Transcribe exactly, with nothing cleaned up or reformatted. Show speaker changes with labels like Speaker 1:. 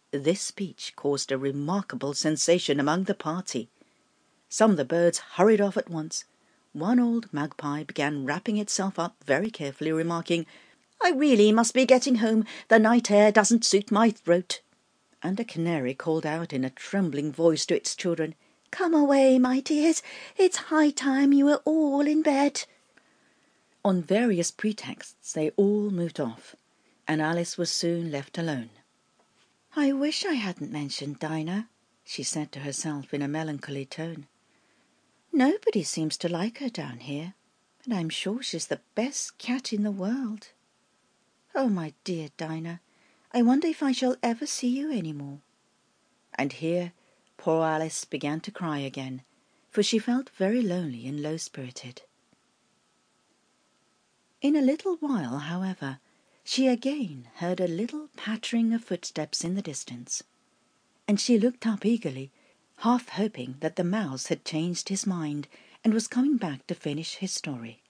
Speaker 1: This speech caused a remarkable sensation among the party. Some of the birds hurried off at once. One old magpie began wrapping itself up very carefully, remarking, "I really must be getting home. The night air doesn't suit my throat." And a canary called out in a trembling voice to its children, "Come away, my dears. It's high time you were all in bed." On various pretexts they all moved off, and Alice was soon left alone. "I wish I hadn't mentioned Dinah," she said to herself in a melancholy tone. "Nobody seems to like her down here, and I'm sure she's the best cat in the world. Oh, my dear Dinah, I wonder if I shall ever see you any more." And here poor Alice began to cry again, for she felt very lonely and low-spirited. In a little while, however, she again heard a little pattering of footsteps in the distance, and she looked up eagerly, half hoping that the mouse had changed his mind and was coming back to finish his story.